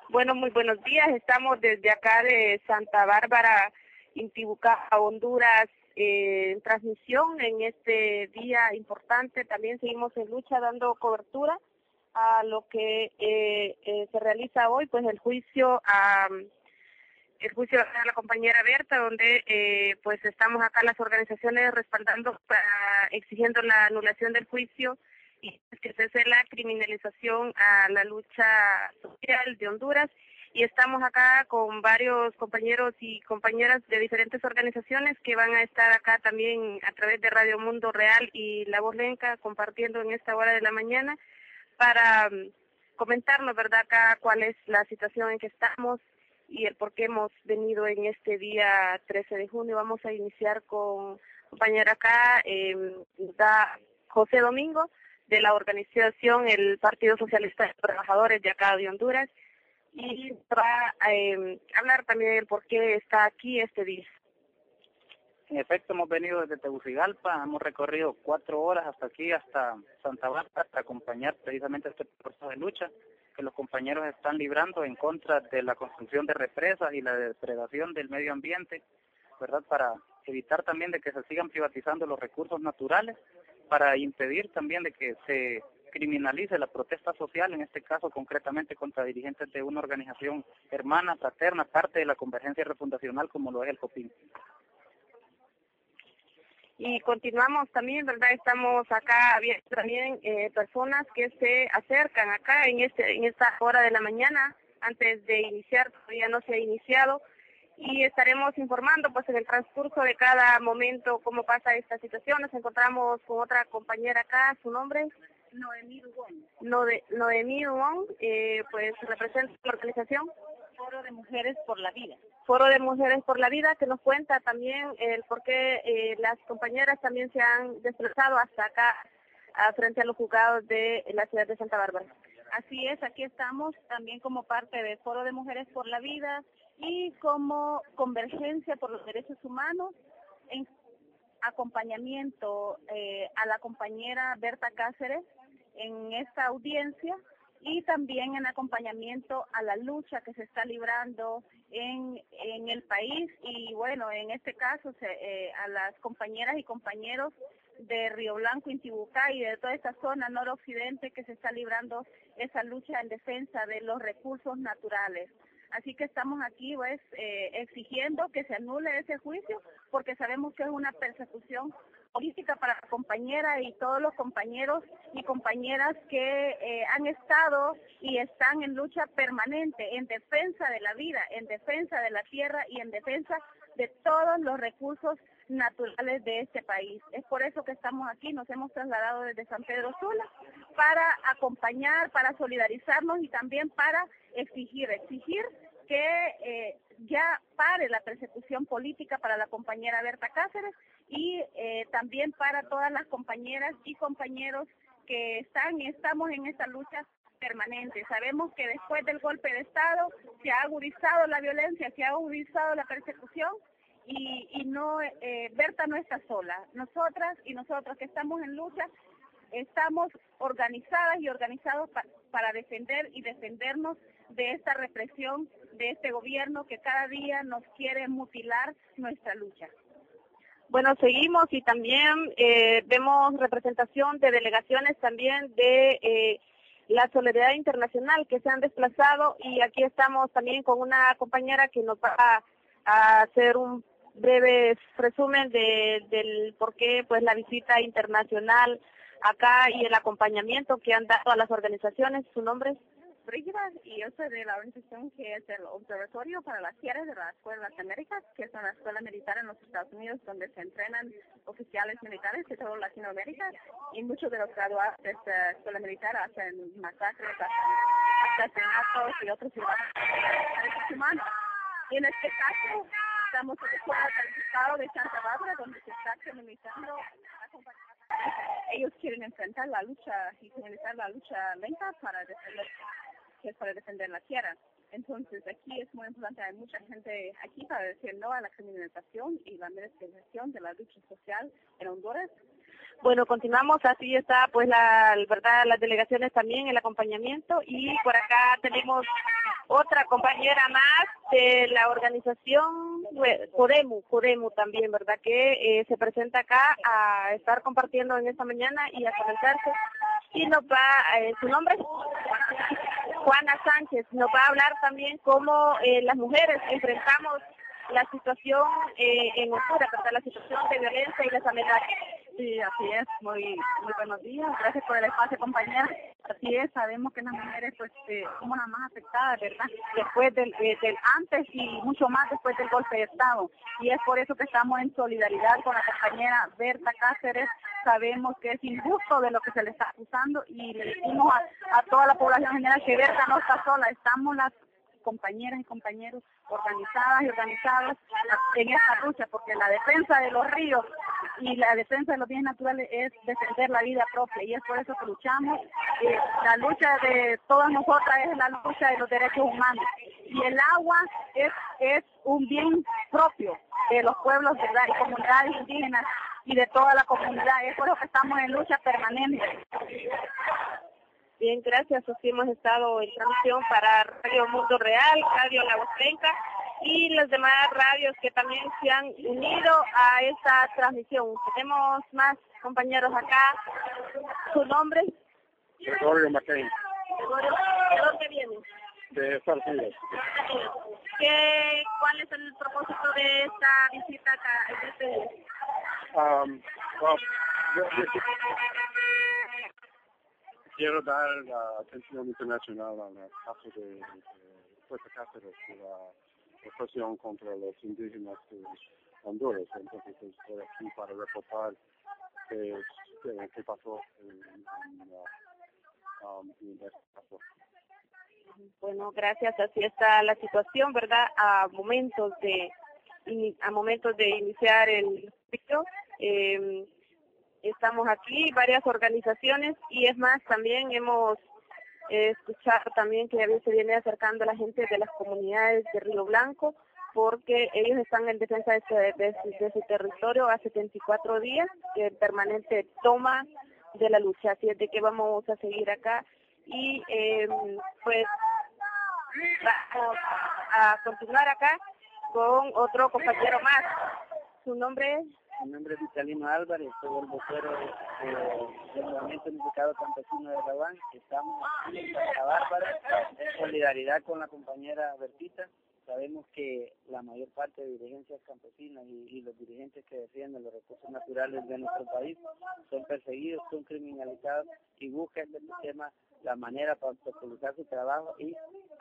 Bueno, muy buenos días. Estamos desde acá de Santa Bárbara, Intibucá, Honduras, en transmisión en este día importante. También seguimos en lucha dando cobertura a lo que se realiza hoy, pues el juicio a la compañera Berta, donde pues estamos acá las organizaciones respaldando, exigiendo la anulación del juicio y que cese la criminalización a la lucha social de Honduras. Y estamos acá con varios compañeros y compañeras de diferentes organizaciones que van a estar acá también a través de Radio Mundo Real y La Voz Lenca, compartiendo en esta hora de la mañana para comentarnos, ¿verdad?, acá cuál es la situación en que estamos y el por qué hemos venido en este día 13 de junio. Vamos a iniciar con compañera acá, José Domingo, de la organización el Partido Socialista de Trabajadores de acá de Honduras, y va a hablar también del por qué está aquí este día. En efecto, hemos venido desde Tegucigalpa, hemos recorrido 4 horas hasta aquí, hasta Santa Bárbara, para acompañar precisamente este proceso de lucha que los compañeros están librando en contra de la construcción de represas y la depredación del medio ambiente, ¿verdad?, para evitar también de que se sigan privatizando los recursos naturales, para impedir también de que se criminalice la protesta social, en este caso concretamente contra dirigentes de una organización hermana, fraterna, parte de la Convergencia Refundacional como lo es el COPIN. Y continuamos también, ¿verdad? Estamos acá viendo también personas que se acercan acá en esta hora de la mañana, antes de iniciar, todavía no se ha iniciado, y estaremos informando pues en el transcurso de cada momento cómo pasa esta situación. Nos encontramos con otra compañera acá, ¿su nombre? Noemí Dubón. Noemí Dubón, pues representa la organización Foro de Mujeres por la Vida. Foro de Mujeres por la Vida, que nos cuenta también el por qué las compañeras también se han desplazado hasta acá, frente a los juzgados de la ciudad de Santa Bárbara. Así es, aquí estamos también como parte del Foro de Mujeres por la Vida y como Convergencia por los Derechos Humanos, en acompañamiento a la compañera Berta Cáceres en esta audiencia, y también en acompañamiento a la lucha que se está librando en el país, y bueno, en este caso a las compañeras y compañeros de Río Blanco, Intibucá y de toda esta zona noroccidente que se está librando esa lucha en defensa de los recursos naturales. Así que estamos aquí pues exigiendo que se anule ese juicio, porque sabemos que es una persecución política para la compañera y todos los compañeros y compañeras que han estado y están en lucha permanente en defensa de la vida, en defensa de la tierra y en defensa de todos los recursos naturales de este país. Es por eso que estamos aquí, nos hemos trasladado desde San Pedro Sula para acompañar, para solidarizarnos y también para exigir que ya pare la persecución política para la compañera Berta Cáceres y también para todas las compañeras y compañeros que estamos en esta lucha permanente. Sabemos que después del golpe de Estado se ha agudizado la violencia, se ha agudizado la persecución, y no Berta no está sola. Nosotras y nosotros que estamos en lucha estamos organizadas y organizados para defender y defendernos de esta represión, de este gobierno que cada día nos quiere mutilar nuestra lucha. Bueno, seguimos y también vemos representación de delegaciones también de la Solidaridad Internacional que se han desplazado, y aquí estamos también con una compañera que nos va a hacer un breve resumen del por qué pues la visita internacional acá y el acompañamiento que han dado a las organizaciones. ¿Su nombre? Brígida, y yo soy de la organización que es el Observatorio para las Tierras de la Escuela de las Américas, que es una escuela militar en los Estados Unidos donde se entrenan oficiales militares de toda Latinoamérica, y muchos de los graduados de esta escuela militar hacen masacres, asesinatos y otros derechos humanos. Y en este caso estamos en la escuela del estado de Santa Bárbara, donde se está criminalizando la compañía. Ellos quieren enfrentar la lucha y finalizar la lucha lenta para defender la tierra. Entonces aquí es muy importante, hay mucha gente aquí para decir no a la criminalización y la militarización de la lucha social en Honduras. Bueno, continuamos, así está pues las delegaciones también, el acompañamiento, y por acá tenemos otra compañera más de la organización Coremu también, ¿verdad? Que se presenta acá a estar compartiendo en esta mañana y a conectarse. Y nos va, su nombre es Juana Sánchez, nos va a hablar también cómo las mujeres enfrentamos la situación en Honduras, ¿verdad? La situación de violencia y las amenazas. Sí, así es. Muy buenos días. Gracias por el espacio, compañera. Así es, sabemos que las mujeres pues somos las más afectadas, ¿verdad? Después del antes y mucho más después del golpe de Estado. Y es por eso que estamos en solidaridad con la compañera Berta Cáceres. Sabemos que es injusto de lo que se le está acusando y le decimos a toda la población general que Berta no está sola, estamos las compañeras y compañeros organizadas y organizados en esta lucha, porque la defensa de los ríos y la defensa de los bienes naturales es defender la vida propia, y es por eso que luchamos. La lucha de todas nosotras es la lucha de los derechos humanos, y el agua es un bien propio de los pueblos, ¿verdad?, y comunidades indígenas y de toda la comunidad. Es por eso que estamos en lucha permanente. Bien, gracias. Así hemos estado en transmisión para Radio Mundo Real, Radio La Voz Lenca y las demás radios que también se han unido a esta transmisión. Tenemos más compañeros acá. ¿Su nombre? Gregorio McCain. ¿De dónde viene? De Estados Unidos. ¿Cuál es el propósito de esta visita acá en este día? Quiero dar la atención internacional al caso de Berta Cáceres, de la represión contra los indígenas de Honduras. Entonces estoy aquí para reportar qué pasó en este caso. Bueno, gracias. Así está la situación, ¿verdad? A momentos de iniciar el juicio. Estamos aquí, varias organizaciones, y es más, también hemos escuchado también que se viene acercando la gente de las comunidades de Río Blanco, porque ellos están en defensa de su territorio a 74 días, de permanente toma de la lucha. Así es de que vamos a seguir acá y pues vamos a continuar acá con otro compañero más. ¿Su nombre es? Mi nombre es Vitalino Álvarez, soy el vocero del Movimiento Unificado Campesino de Rabán. Estamos en Santa Bárbara en solidaridad con la compañera Bertita. Sabemos que la mayor parte de dirigencias campesinas y los dirigentes que defienden los recursos naturales de nuestro país son perseguidos, son criminalizados y buscan del sistema la manera para obstaculizar su trabajo y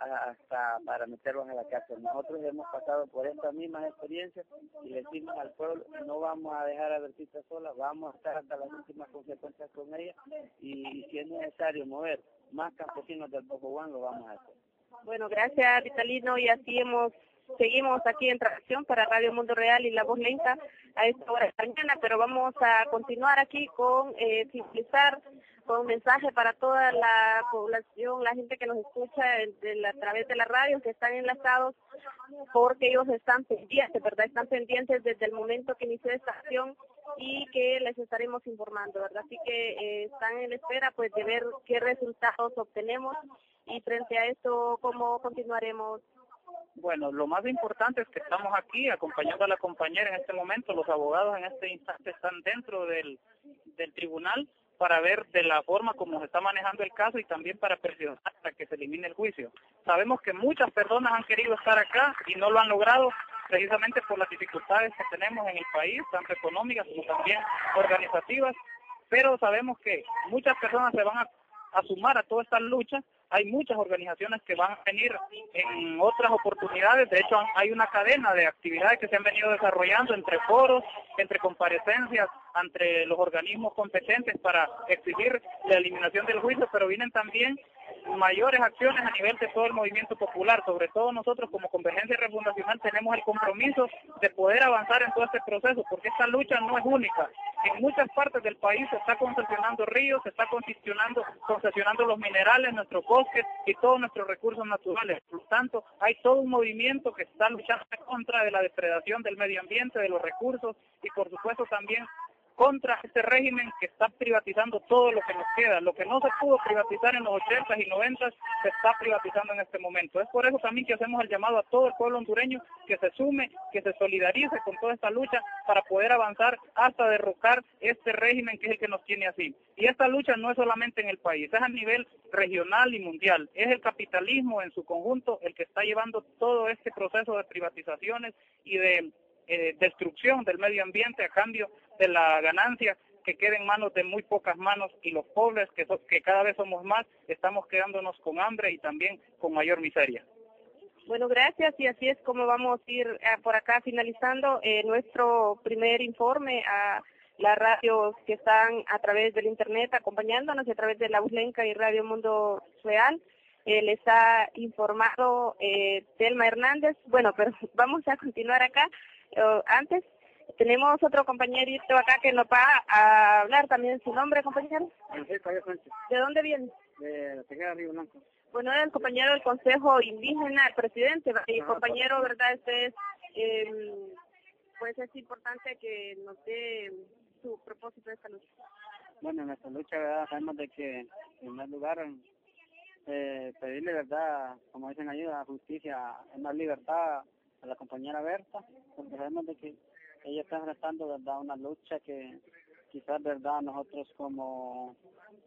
hasta para meterlos a la cárcel. Nosotros hemos pasado por estas mismas experiencias y le decimos al pueblo, no vamos a dejar a Bertita sola, vamos a estar hasta las últimas consecuencias con ella, y si es necesario mover más campesinos del Pocohuán, lo vamos a hacer. Bueno, gracias Vitalino, y así seguimos aquí en transmisión para Radio Mundo Real y La Voz Lenca a esta hora de la mañana, pero vamos a continuar aquí con finalizar con un mensaje para toda la población, la gente que nos escucha a través de la radio, que están enlazados, porque ellos están pendientes, ¿verdad? Están pendientes desde el momento que inició esta acción y que les estaremos informando, ¿verdad? Así que están en espera pues de ver qué resultados obtenemos y frente a esto cómo continuaremos. Bueno, lo más importante es que estamos aquí acompañando a la compañera en este momento. Los abogados en este instante están dentro del tribunal para ver de la forma como se está manejando el caso y también para presionar para que se elimine el juicio. Sabemos que muchas personas han querido estar acá y no lo han logrado precisamente por las dificultades que tenemos en el país, tanto económicas como también organizativas, pero sabemos que muchas personas se van a sumar a toda esta lucha. Hay muchas organizaciones que van a venir en otras oportunidades. De hecho, hay una cadena de actividades que se han venido desarrollando entre foros, entre comparecencias, entre los organismos competentes para exigir la eliminación del juicio, pero vienen también mayores acciones a nivel de todo el movimiento popular. Sobre todo nosotros como Convergencia Refundacional tenemos el compromiso de poder avanzar en todo este proceso, porque esta lucha no es única. En muchas partes del país se está concesionando ríos, se está concesionando los minerales, nuestros bosques y todos nuestros recursos naturales. Por lo tanto, hay todo un movimiento que está luchando en contra de la depredación del medio ambiente, de los recursos y por supuesto también contra este régimen que está privatizando todo lo que nos queda. Lo que no se pudo privatizar en los 80s y 90s se está privatizando en este momento. Es por eso también que hacemos el llamado a todo el pueblo hondureño que se sume, que se solidarice con toda esta lucha para poder avanzar hasta derrocar este régimen que es el que nos tiene así. Y esta lucha no es solamente en el país, es a nivel regional y mundial. Es el capitalismo en su conjunto el que está llevando todo este proceso de privatizaciones y de destrucción del medio ambiente a cambio de la ganancia que queda en manos de muy pocas manos, y los pobres, que cada vez somos más, estamos quedándonos con hambre y también con mayor miseria. Bueno, gracias, y así es como vamos a ir por acá finalizando nuestro primer informe a las radios que están a través del internet acompañándonos, y a través de La Uslenca y Radio Mundo Real. Les ha informado Telma Hernández. Bueno, pero vamos a continuar acá. Antes tenemos otro compañerito acá que nos va a hablar también. ¿Su nombre, compañero? ¿De dónde viene? De Tejeda, Río Blanco. Bueno, era el compañero del Consejo Indígena, el presidente. Y compañero, ¿verdad? Este es, pues es importante que nos dé su propósito de esta lucha. Bueno, en esta lucha, ¿verdad? Sabemos de que, en primer lugar, pedirle, ¿verdad?, como dicen ahí, la justicia, más libertad a la compañera Berta, porque sabemos de que ella está enfrentando, ¿verdad?, una lucha que quizás, ¿verdad?, nosotros como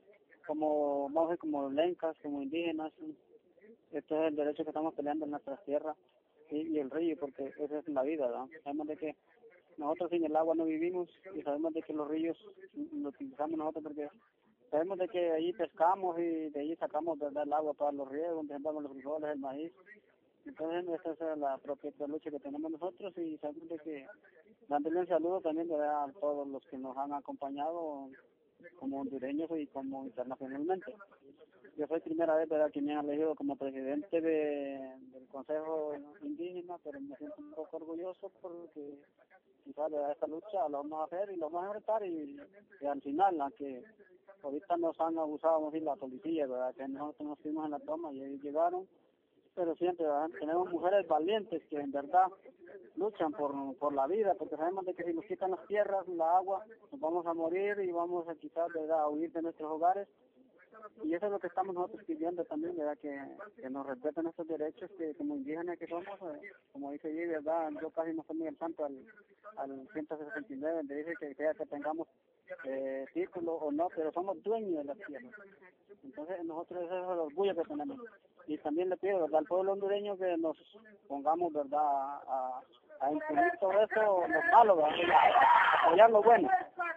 lencas, como indígenas, esto es el derecho que estamos peleando en nuestras tierras y el río, porque esa es la vida, ¿verdad? Sabemos de que nosotros sin el agua no vivimos, y sabemos de que los ríos los utilizamos nosotros porque sabemos de que ahí pescamos y de ahí sacamos, ¿verdad?, el agua para los riegos, donde sembramos los frijoles, el maíz. Entonces esa es la propia lucha que tenemos nosotros, y sabemos de que dándole un saludo también, ¿verdad?, a todos los que nos han acompañado como hondureños y como internacionalmente. Yo soy primera vez, ¿verdad?, que me han elegido como presidente del Consejo Indígena, pero me siento un poco orgulloso porque quizás, ¿verdad?, esta lucha la vamos a hacer y la vamos a enfrentar, y al final, aunque ahorita nos han abusado la policía, ¿verdad?, que nosotros nos fuimos en la toma y ellos llegaron, pero siempre, ¿verdad?, tenemos mujeres valientes que en verdad luchan por la vida, porque sabemos de que si nos quitan las tierras, la agua, nos vamos a morir y vamos a quizás, ¿verdad?, a huir de nuestros hogares. Y eso es lo que estamos nosotros pidiendo también, ¿verdad?, que nos respeten nuestros derechos, que como indígenas que somos, como dice allí, ¿verdad?, yo casi no soy muy al tanto al 169, donde dice que sea que tengamos título o no, pero somos dueños de las tierras. Entonces nosotros ese es el orgullo que tenemos. Y también le pido, ¿verdad?, al pueblo hondureño que nos pongamos, ¿verdad?, a impedir todo eso, lo malo, ¿verdad?, a apoyar lo bueno.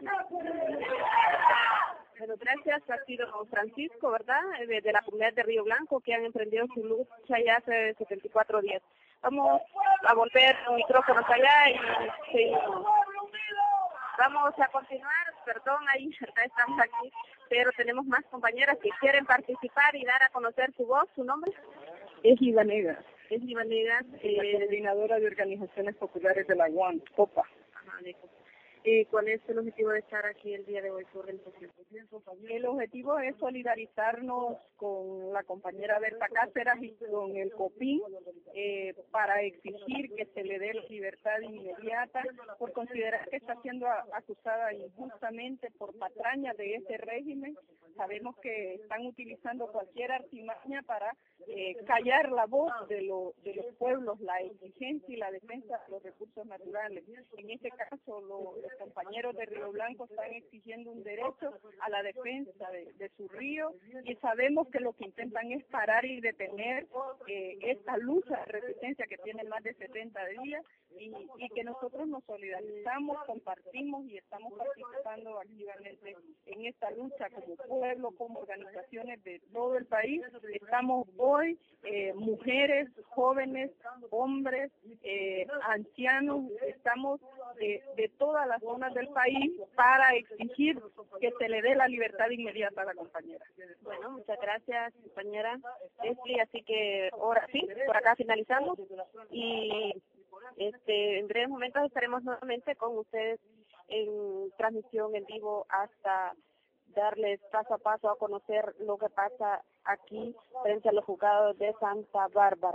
Bueno, gracias. Ha sido Francisco, ¿verdad?, de la comunidad de Río Blanco, que han emprendido su lucha ya hace 74 días. Vamos a volver los micrófonos allá y seguimos. Vamos a continuar, perdón, ahí estamos aquí, pero tenemos más compañeras que quieren participar y dar a conocer su voz. ¿Su nombre? Es Ivanegas. Es Ivanegas, coordinadora de organizaciones populares de la UAN, COPA. Ajá, ¿cuál es el objetivo de estar aquí el día de hoy por el proceso? El objetivo es solidarizarnos con la compañera Berta Cáceres y con el COPIN para exigir que se le dé la libertad inmediata por considerar que está siendo acusada injustamente por patrañas de este régimen. Sabemos que están utilizando cualquier artimaña para callar la voz de los pueblos, la exigencia y la defensa de los recursos naturales. En este caso, los compañeros de Río Blanco están exigiendo un derecho a la defensa de su río, y sabemos que lo que intentan es parar y detener esta lucha de resistencia que tiene más de 70 días, y que nosotros nos solidarizamos, compartimos y estamos participando activamente en esta lucha como pueblo, como organizaciones de todo el país. Estamos hoy mujeres, jóvenes, hombres, ancianos, estamos de todas las zonas del país para exigir que se le dé la libertad inmediata a la compañera. Bueno, muchas gracias, compañera Leslie. Así que ahora sí, por acá finalizamos, y en breves momentos estaremos nuevamente con ustedes en transmisión en vivo hasta darles paso a paso a conocer lo que pasa aquí frente a los juzgados de Santa Bárbara.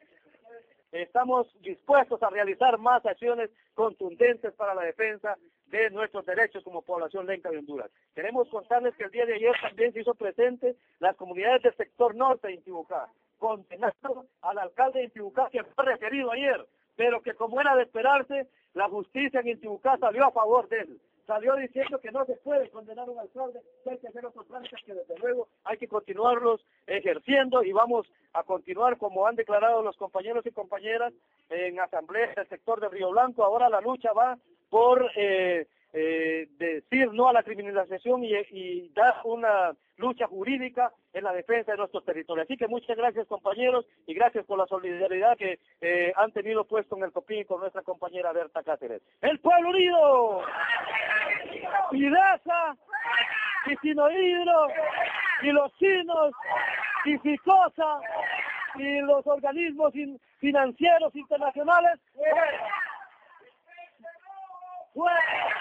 Estamos dispuestos a realizar más acciones contundentes para la defensa de nuestros derechos como población lenca de Honduras. Queremos contarles que el día de ayer también se hizo presente las comunidades del sector norte de Intibucá, condenando al alcalde de Intibucá, que fue referido ayer, pero que como era de esperarse, la justicia en Intibucá salió a favor de él. Salió diciendo que no se puede condenar a un alcalde, que hay que hacer otros trámites que desde luego hay que continuarlos ejerciendo, y vamos a continuar como han declarado los compañeros y compañeras en asamblea del sector de Río Blanco. Ahora la lucha va por decir no a la criminalización y dar una lucha jurídica en la defensa de nuestros territorios. Así que muchas gracias, compañeros, y gracias por la solidaridad que han tenido puesto en el COPIN con nuestra compañera Berta Cáceres. ¡El pueblo unido! ¡Pidaza! ¡Y Sinohidro! ¡Y los chinos! ¡Y Ficosa! ¡Y los organismos financieros internacionales! ¡Fuera!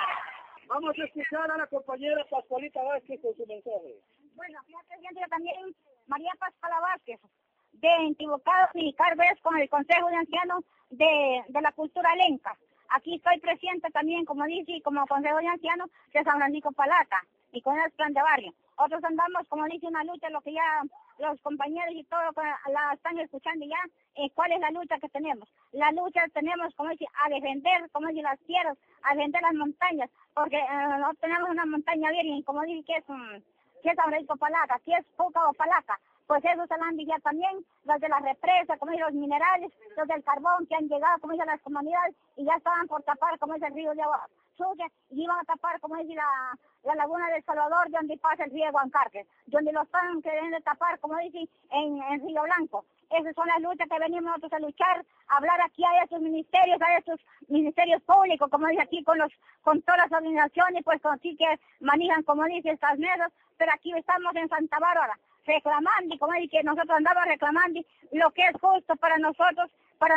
Vamos a escuchar a la compañera Pascualita Vázquez con su mensaje. Bueno, señor presidente, yo también, María Pascuala Vázquez, de Intibucá, Militar Vez, con el Consejo de Ancianos de la Cultura Lenca. Aquí estoy presente también, como dice, como Consejo de Ancianos de San Francisco Palata y con el plan de barrio. Otros andamos, como dice, una lucha, lo que ya los compañeros y todos la están escuchando ya, cuál es la lucha que tenemos. La lucha tenemos, como dice, a defender, como dice, las tierras, a defender las montañas, porque no tenemos una montaña virgen, como dice que es San Francisco Palata, que es Puca o Palata. Pues eso se lo han dicho también, los de las represas, como dice, los minerales, los del carbón que han llegado, como dice, las comunidades, y ya estaban por tapar, como dice, el río de agua sucia, y iban a tapar, como dice, la laguna del Salvador, donde pasa el río de Guancarque, donde lo están queriendo tapar, como dice, en Río Blanco. Esas son las luchas que venimos nosotros a luchar, a hablar aquí a estos ministerios públicos, como dice aquí, con todas las organizaciones, pues con sí que manejan, como dice, estas mesas, pero aquí estamos en Santa Bárbara, reclamando, como dice, que nosotros andamos reclamando lo que es justo para nosotros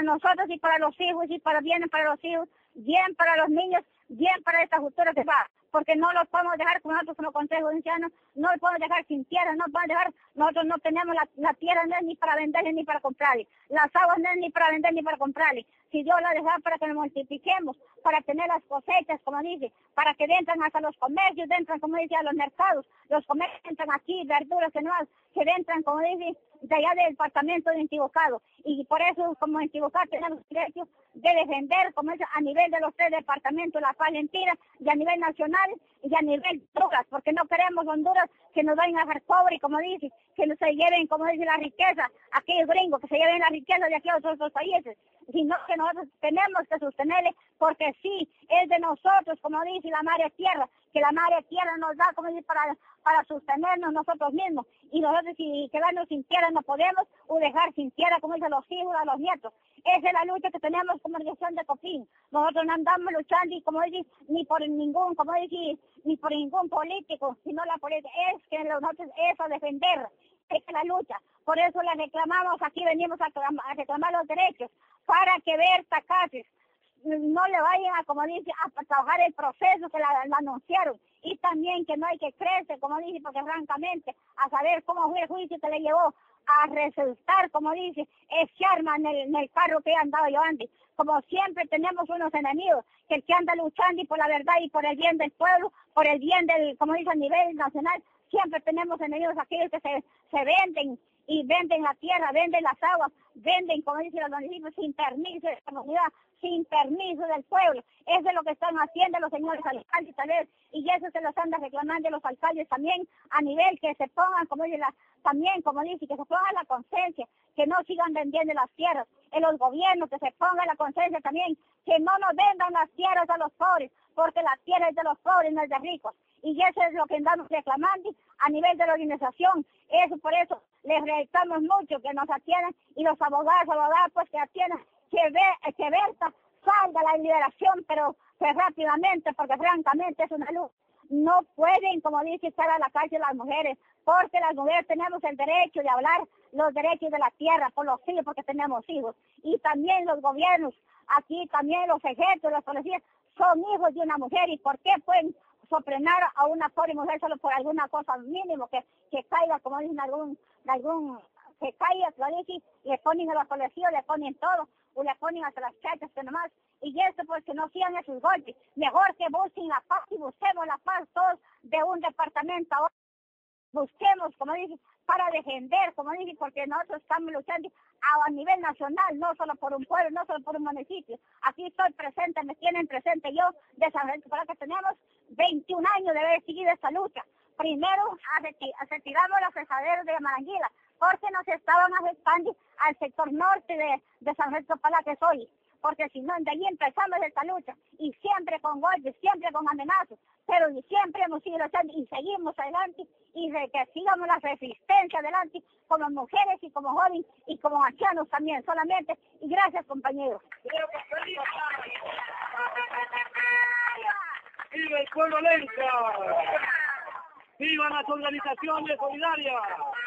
y para los hijos, y para bien para los hijos, bien para los niños, bien para esta cultura que va, porque no los podemos dejar como nosotros como Consejo de Ancianos, no los podemos dejar sin tierra, no podemos dejar, nosotros no tenemos la tierra, no es ni para venderle ni para comprarle, las aguas no es ni para vender ni para comprarle, si Dios la deja para que nos multipliquemos, para tener las cosechas, como dice, para que entran hasta los comercios, entran, como dice, a los mercados, los comercios entran aquí, verduras que no, que entran, como dice, de allá del departamento de Intibucá, y por eso como Intibucá tenemos derecho de defender, como es a nivel de los 3 departamentos, la paz mentira, y a nivel nacional y a nivel Honduras, porque no queremos Honduras que nos vayan a dejar pobres, como dice, que no se lleven, como dice, la riqueza, aquellos gringos, que se lleven la riqueza de aquí a otros países, sino que nosotros tenemos que sostenerle, porque sí, es de nosotros, como dice la madre tierra, que la madre tierra nos da, como dice, para sostenernos nosotros mismos, y nosotros si quedarnos sin tierra no podemos, o dejar sin tierra, como dicen los hijos, a los nietos. Esa es la lucha que tenemos como organización de COPIN. Nosotros no andamos luchando, y como dice, ni por ningún político, sino la política, es que nosotros eso defender, es la lucha. Por eso le reclamamos, aquí venimos a reclamar los derechos, para que Berta Cáceres no le vayan a, como dice, a trabajar el proceso que la anunciaron, y también que no hay que crecer, como dice, porque francamente, a saber cómo fue el juicio que le llevó a resultar, como dice, ese arma en el carro que andaba llevando. Como siempre tenemos unos enemigos, que el que anda luchando y por la verdad y por el bien del pueblo, por el bien del, como dice, a nivel nacional, siempre tenemos enemigos, aquellos que se venden y venden la tierra, venden las aguas, venden, como dicen los municipios, sin permiso de la comunidad, sin permiso del pueblo. Eso es lo que están haciendo los señores alcaldes tal vez, y eso se los anda reclamando los alcaldes también, a nivel que se pongan, como dice, también, como dice, que se ponga la conciencia, que no sigan vendiendo las tierras, en los gobiernos, que se ponga la conciencia también, que no nos vendan las tierras a los pobres, porque la tierra es de los pobres, no es de ricos. Y eso es lo que andamos reclamando a nivel de la organización. Eso, por eso les reclamamos mucho que nos atiendan, y los abogados pues que atiendan, que Berta salga a la liberación, pero rápidamente, porque francamente es una luz. No pueden, como dice, estar a la cárcel las mujeres, porque las mujeres tenemos el derecho de hablar los derechos de la tierra por los hijos, porque tenemos hijos. Y también los gobiernos, aquí también los ejércitos, las policías, son hijos de una mujer. ¿Y por qué pueden sofrenar a una pobre mujer solo por alguna cosa mínimo que caiga, como dicen, algún se cae, le ponen a la policía, le ponen todo, o le ponen hasta las chachas que nomás, y eso pues que no sigan esos golpes. Mejor que busquen la paz y busquemos la paz todos de un departamento a otro. Busquemos, como dije, para defender, como dije, porque nosotros estamos luchando a nivel nacional, no solo por un pueblo, no solo por un municipio. Aquí estoy presente, me tienen presente yo de San Francisco, para que tenemos 21 años de haber seguido esta lucha. Primero retiramos los fresaderos de Maranguila, porque nos estaban afectando al sector norte de San Francisco Palá, que soy. Porque si no, de ahí empezamos esta lucha, y siempre con golpes, siempre con amenazas, pero siempre hemos sido luchando y seguimos adelante, y que sigamos la resistencia adelante, como mujeres y como jóvenes y como ancianos también, solamente, y gracias compañeros. ¡Viva el pueblo lenca! ¡Viva las organizaciones solidarias!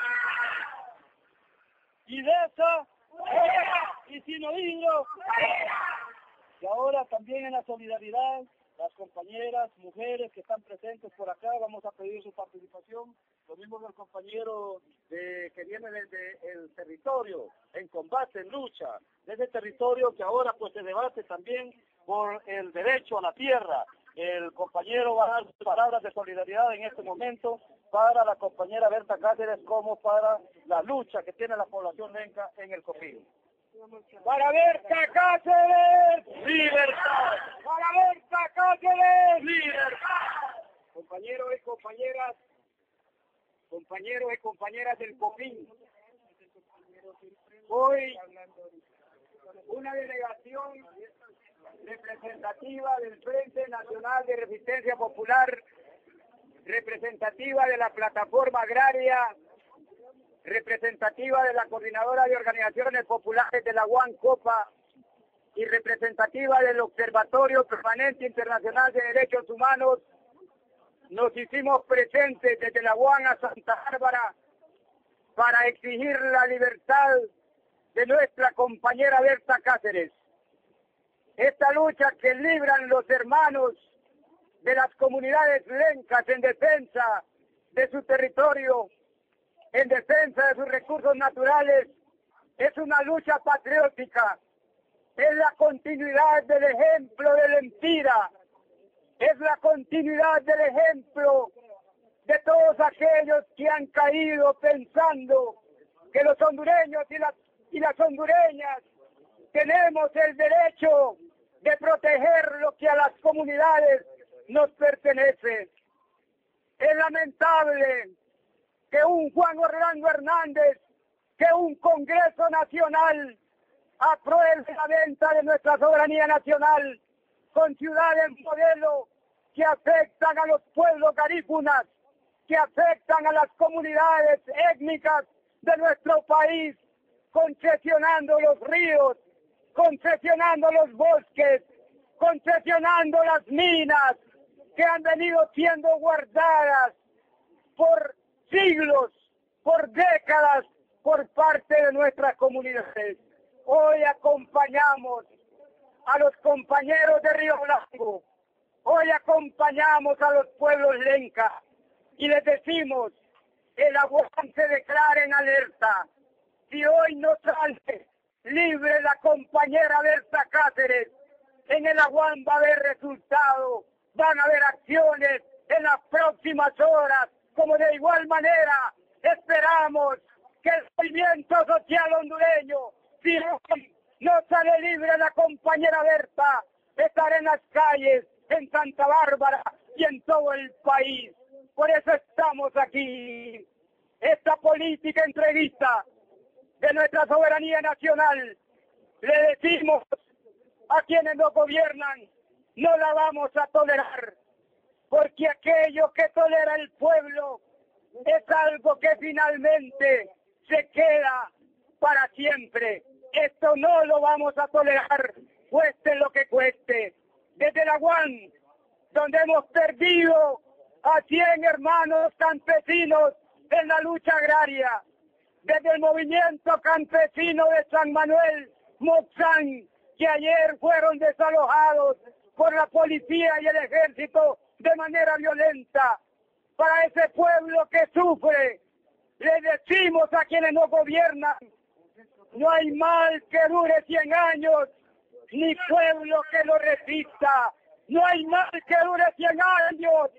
Y de esa, y sin oírlo. Y ahora también en la solidaridad, las compañeras, mujeres que están presentes por acá, vamos a pedir su participación. Lo mismo que el compañero que viene desde el territorio, en combate, en lucha, de ese territorio que ahora pues se debate también por el derecho a la tierra. El compañero va a dar sus palabras de solidaridad en este momento para la compañera Berta Cáceres, como para la lucha que tiene la población lenca en el Copín. ¡Para Berta Cáceres! ¡Libertad! ¡Para Berta Cáceres! ¡Libertad! Compañeros y compañeras del Copín, hoy una delegación representativa del Frente Nacional de Resistencia Popular, representativa de la Plataforma Agraria, representativa de la Coordinadora de Organizaciones Populares de la UAN-COPA y representativa del Observatorio Permanente Internacional de Derechos Humanos, nos hicimos presentes desde la UAN a Santa Bárbara para exigir la libertad de nuestra compañera Berta Cáceres. Esta lucha que libran los hermanos de las comunidades lencas en defensa de su territorio, en defensa de sus recursos naturales, es una lucha patriótica, es la continuidad del ejemplo de Lempira, es la continuidad del ejemplo de todos aquellos que han caído pensando que los hondureños y las hondureñas tenemos el derecho de proteger lo que a las comunidades nos pertenece. Es lamentable que un Juan Orlando Hernández, que un Congreso Nacional apruebe la venta de nuestra soberanía nacional con ciudades modelo que afectan a los pueblos garífunas, que afectan a las comunidades étnicas de nuestro país, concesionando los ríos, concesionando los bosques, concesionando las minas que han venido siendo guardadas por siglos, por décadas, por parte de nuestras comunidades. Hoy acompañamos a los compañeros de Río Blanco, hoy acompañamos a los pueblos lencas y les decimos, el Aguán se declara en alerta. Si hoy no sale libre la compañera Berta Cáceres, en el Aguán va a haber resultados, van a haber acciones en las próximas horas, como de igual manera esperamos que el movimiento social hondureño, si hoy no sale libre la compañera Berta, estará en las calles, en Santa Bárbara y en todo el país. Por eso estamos aquí. Esta política entreguista de nuestra soberanía nacional, le decimos a quienes nos gobiernan, no la vamos a tolerar, porque aquello que tolera el pueblo es algo que finalmente se queda para siempre. Esto no lo vamos a tolerar, cueste lo que cueste. Desde la UAN, donde hemos perdido a 100 hermanos campesinos en la lucha agraria, desde el movimiento campesino de San Manuel, Moxán, que ayer fueron desalojados por la policía y el ejército de manera violenta, para ese pueblo que sufre Le decimos a quienes no gobiernan, no hay mal que dure 100 años, ni pueblo que lo resista. No hay mal que dure 100 años.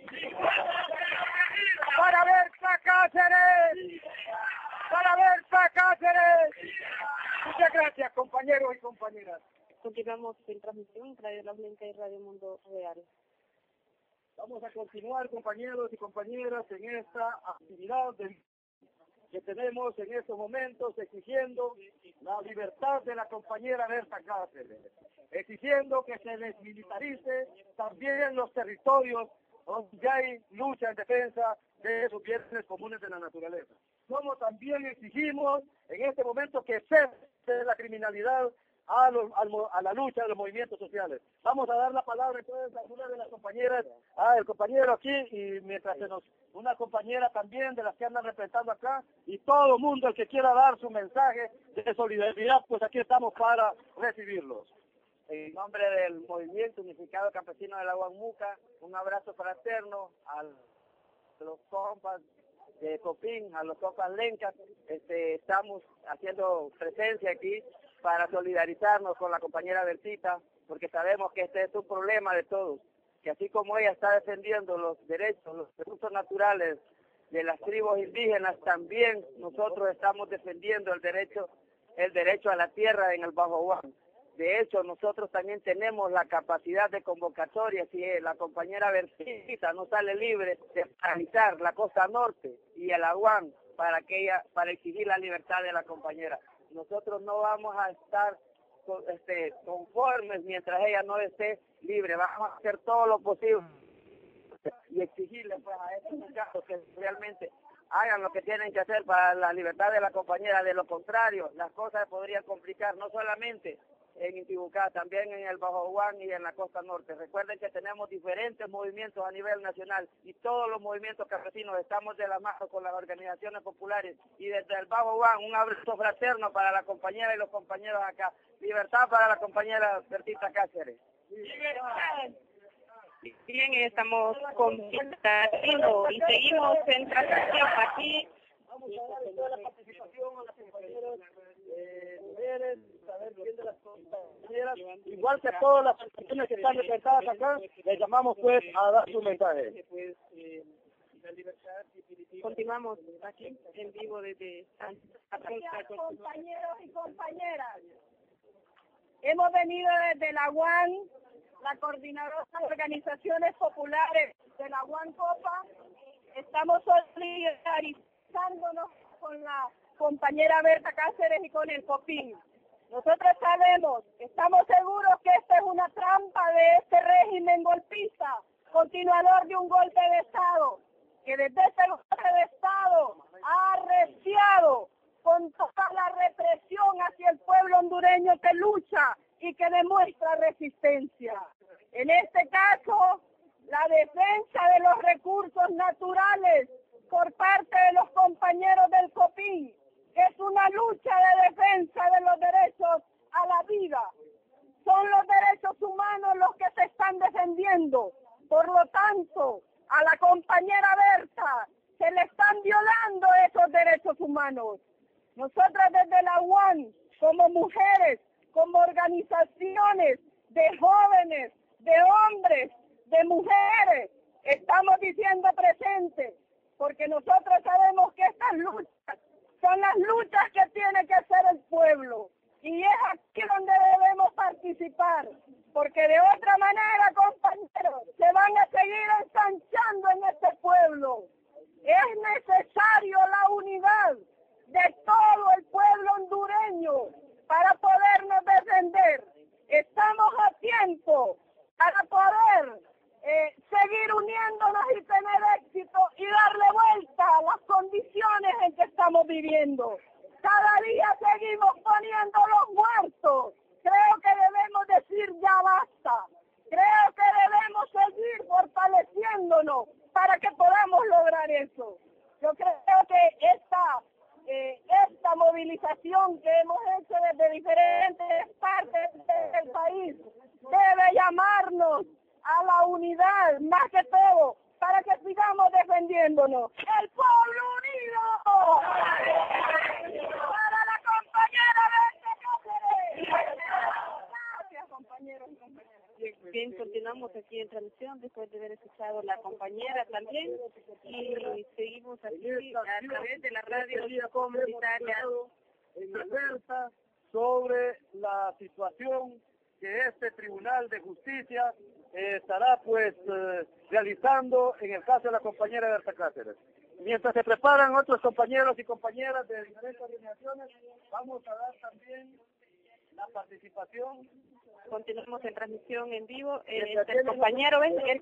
Para Berta Cáceres. Para Berta Cáceres. Muchas gracias, compañeros y compañeras. Continuamos en transmisión en Radio La Blanca y Radio Mundo Real. Vamos a continuar, compañeros y compañeras, en esta actividad que tenemos en estos momentos, exigiendo la libertad de la compañera Berta Cáceres, exigiendo que se desmilitarice también los territorios donde hay lucha en defensa de esos bienes comunes de la naturaleza. Como también exigimos en este momento que cese la criminalidad a la lucha de los movimientos sociales. Vamos a dar la palabra entonces a una de las compañeras, el compañero aquí, y mientras una compañera también de las que andan representando acá, y todo el mundo el que quiera dar su mensaje de solidaridad, pues aquí estamos para recibirlos. En nombre del Movimiento Unificado Campesino de la Huamuca, un abrazo fraterno a los compas de Copín, a los compas Lencas. Estamos haciendo presencia aquí para solidarizarnos con la compañera Bertita, porque sabemos que este es un problema de todos, que así como ella está defendiendo los derechos, los recursos naturales de las tribus indígenas, también nosotros estamos defendiendo el derecho a la tierra en el Bajo Guam. De hecho, nosotros también tenemos la capacidad de convocatoria, si la compañera Bertita no sale libre, de paralizar la costa norte y el Aguán para exigir la libertad de la compañera. Nosotros no vamos a estar conformes mientras ella no esté libre. Vamos a hacer todo lo posible y exigirle pues a estos casos que realmente hagan lo que tienen que hacer para la libertad de la compañera. De lo contrario, las cosas podrían complicar, no solamente en Intibucá, también en el Bajo Guam y en la costa norte. Recuerden que tenemos diferentes movimientos a nivel nacional y todos los movimientos campesinos estamos de la mano con las organizaciones populares, y desde el Bajo Guam un abrazo fraterno para la compañera y los compañeros acá. Libertad para la compañera Bertita Cáceres. Bien, estamos compartiendo y seguimos en transmisión aquí. Vamos a dar toda la participación a las compañeras mujeres, saber quién de las compañeras, igual que todas las personas que están representadas acá, les llamamos pues a dar su mensaje. Continuamos aquí en vivo desde compañeros y compañeras. Hemos venido desde la UAN, la Coordinadora de Organizaciones Populares de la UAN Copa. Estamos solidarizándonos con la compañera Berta Cáceres y con el Copín. Nosotros sabemos, estamos seguros que esta es una trampa de este régimen golpista, continuador de un golpe de Estado, que desde este golpe de Estado ha arreciado con toda la represión hacia el pueblo hondureño que lucha y que demuestra resistencia. En este caso, la defensa de los recursos naturales por parte de los compañeros del Copín es una lucha de defensa de los derechos a la vida. Son los derechos humanos los que se están defendiendo. Por lo tanto, a la compañera Berta se le están violando esos derechos humanos. Nosotras desde la UAN, como mujeres, como organizaciones de jóvenes, de hombres, de mujeres, estamos diciendo presente, porque nosotros sabemos que estas luchas son las luchas que tiene que hacer el pueblo, y es aquí donde debemos participar, porque de otra manera, compañeros, se van a seguir ensanchando en este pueblo. Es necesario la unidad de todo el pueblo hondureño para podernos defender. Estamos a tiempo para poder seguir uniéndonos y tener éxito y darle vuelta a las condiciones en que estamos viviendo. Cada día seguimos poniendo los muertos. Creo que debemos decir ya basta. Creo compañeros y compañeras. Bien, continuamos aquí en transmisión después de haber escuchado a la compañera también y seguimos aquí a través de la radio comunitaria. En alerta sobre la situación que este Tribunal de Justicia estará pues realizando en el caso de la compañera Berta Cáceres. Mientras se preparan otros compañeros y compañeras de diferentes organizaciones, vamos a dar también la participación. Continuamos en transmisión en vivo. El compañero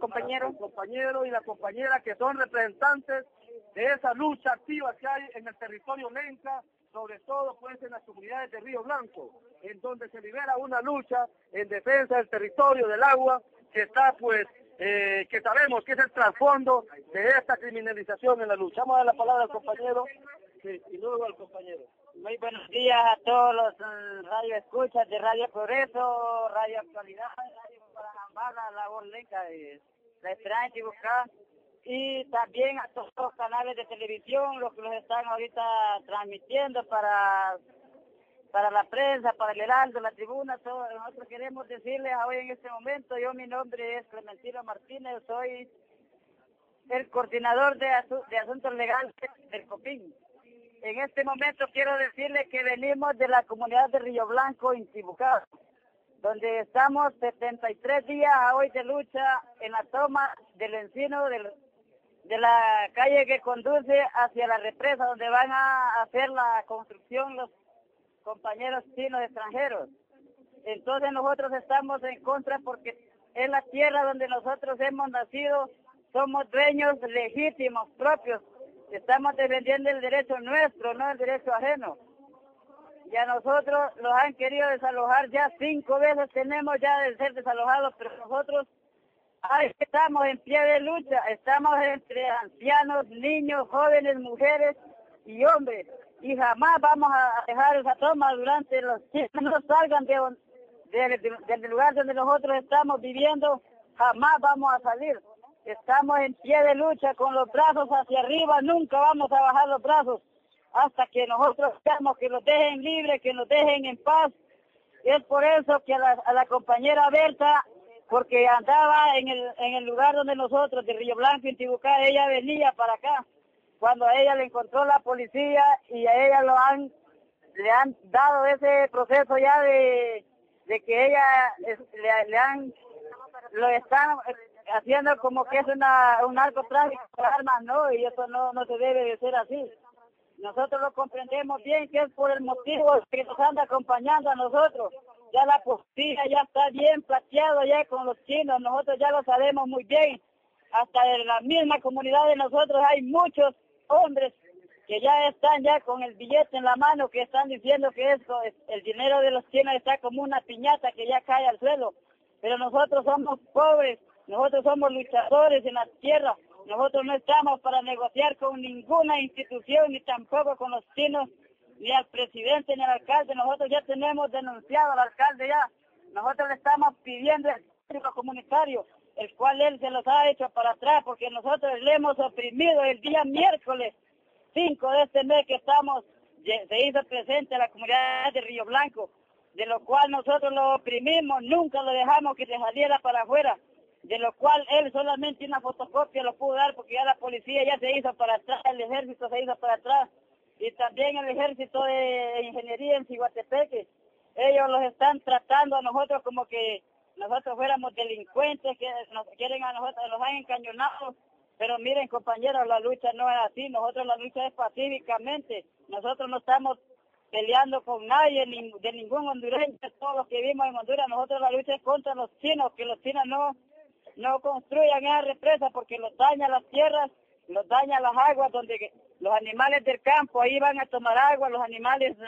y la compañera que son representantes de esa lucha activa que hay en el territorio Lenca, sobre todo pues en las comunidades de Río Blanco, en donde se libera una lucha en defensa del territorio, del agua, que está pues, que sabemos que es el trasfondo de esta criminalización en la lucha. Vamos a dar la palabra al compañero, sí, y luego al compañero. Muy buenos días a todos los radioescuchas de Radio Progreso, Radio Actualidad, Radio Guadalajara, La Voz Lenca de La Esperanza y Buscar, y también a todos los canales de televisión, los que los están ahorita transmitiendo para la prensa, para el Heraldo, la Tribuna. Todos nosotros queremos decirles hoy en este momento, mi nombre es Clementino Martínez, soy el coordinador de asuntos legales del COPIN. En este momento quiero decirles que venimos de la comunidad de Río Blanco, Intibucá, donde estamos 73 días hoy de lucha en la toma del encino de la calle que conduce hacia la represa, donde van a hacer la construcción los compañeros chinos extranjeros. Entonces nosotros estamos en contra porque es la tierra donde nosotros hemos nacido, somos dueños legítimos, propios. Estamos defendiendo el derecho nuestro, no el derecho ajeno. Y a nosotros los han querido desalojar ya 5 veces, tenemos ya de ser desalojados, pero nosotros ahí estamos en pie de lucha, estamos entre ancianos, niños, jóvenes, mujeres y hombres. Y jamás vamos a dejar esa toma durante los que no salgan del lugar donde nosotros estamos viviendo, jamás vamos a salir. Estamos en pie de lucha con los brazos hacia arriba, nunca vamos a bajar los brazos hasta que nosotros queramos que nos dejen libres, que nos dejen en paz. Es por eso que a la compañera Berta, porque andaba en el lugar donde nosotros, de Río Blanco, Intibucá, ella venía para acá. Cuando a ella le encontró la policía y a ella le han dado ese proceso ya de que ella lo están haciendo como que es un narcotráfico de armas, no, y eso no se debe de ser así. Nosotros lo comprendemos bien, que es por el motivo que nos anda acompañando a nosotros. Ya la policía ya está bien plateado ya con los chinos, nosotros ya lo sabemos muy bien. Hasta en la misma comunidad de nosotros hay muchos hombres que ya están ya con el billete en la mano, que están diciendo que esto, el dinero de los chinos está como una piñata que ya cae al suelo. Pero nosotros somos pobres, nosotros somos luchadores en la tierra, nosotros no estamos para negociar con ninguna institución, ni tampoco con los chinos, ni al presidente, ni al alcalde. Nosotros ya tenemos denunciado al alcalde ya, nosotros le estamos pidiendo el público comunitario, el cual él se los ha hecho para atrás, porque nosotros le hemos oprimido el día miércoles 5 de este mes que se hizo presente la comunidad de Río Blanco, de lo cual nosotros lo oprimimos, nunca lo dejamos que se saliera para afuera, de lo cual él solamente una fotocopia lo pudo dar porque ya la policía ya se hizo para atrás, el ejército se hizo para atrás, y también el ejército de ingeniería en Ciguatepeque. Ellos los están tratando a nosotros como que nosotros fuéramos delincuentes, que nos quieren a nosotros, nos han encañonado. Pero miren, compañeros, la lucha no es así, nosotros la lucha es pacíficamente, nosotros no estamos peleando con nadie, ni de ningún hondureño, todos los que vivimos en Honduras, nosotros la lucha es contra los chinos, que los chinos no construyan esa represa porque los daña las tierras, los daña las aguas, donde los animales del campo ahí van a tomar agua, los animales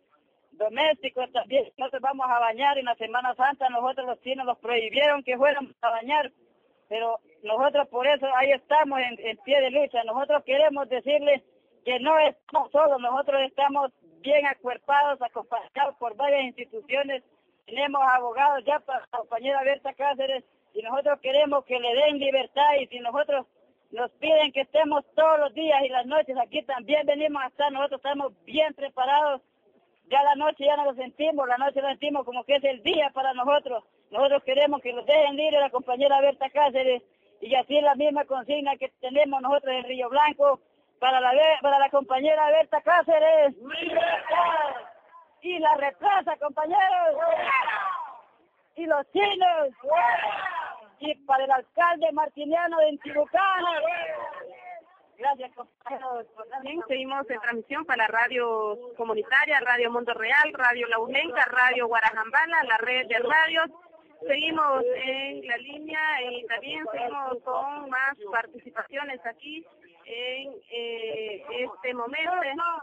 domésticos también. Nosotros vamos a bañar en la Semana Santa, nosotros los chinos nos prohibieron que fuéramos a bañar, pero nosotros por eso ahí estamos en pie de lucha. Nosotros queremos decirles que no estamos solos, nosotros estamos bien acuerpados, acompañados por varias instituciones, tenemos abogados ya para la compañera Berta Cáceres, y nosotros queremos que le den libertad, y si nosotros nos piden que estemos todos los días y las noches, aquí también venimos a estar, nosotros estamos bien preparados Ya la noche ya no lo sentimos, la noche lo sentimos como que es el día para nosotros. Nosotros queremos que los dejen libre la compañera Berta Cáceres y así es la misma consigna que tenemos nosotros en Río Blanco para la compañera Berta Cáceres. ¡Libertad! Y la represa, compañeros. Y los chinos. Y para el alcalde Martiniano de Intibucá. Gracias, compañeros. También seguimos en transmisión para radio comunitaria, Radio Mundo Real, Radio La Ulenca, Radio Guarajambala, la red de radios. Seguimos en la línea y también seguimos con más participaciones aquí en este momento.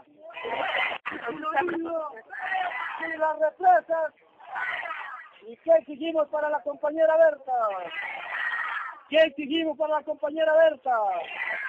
Y las represas. ¿Y qué exigimos para la compañera Berta? ¿Qué exigimos para la compañera Berta?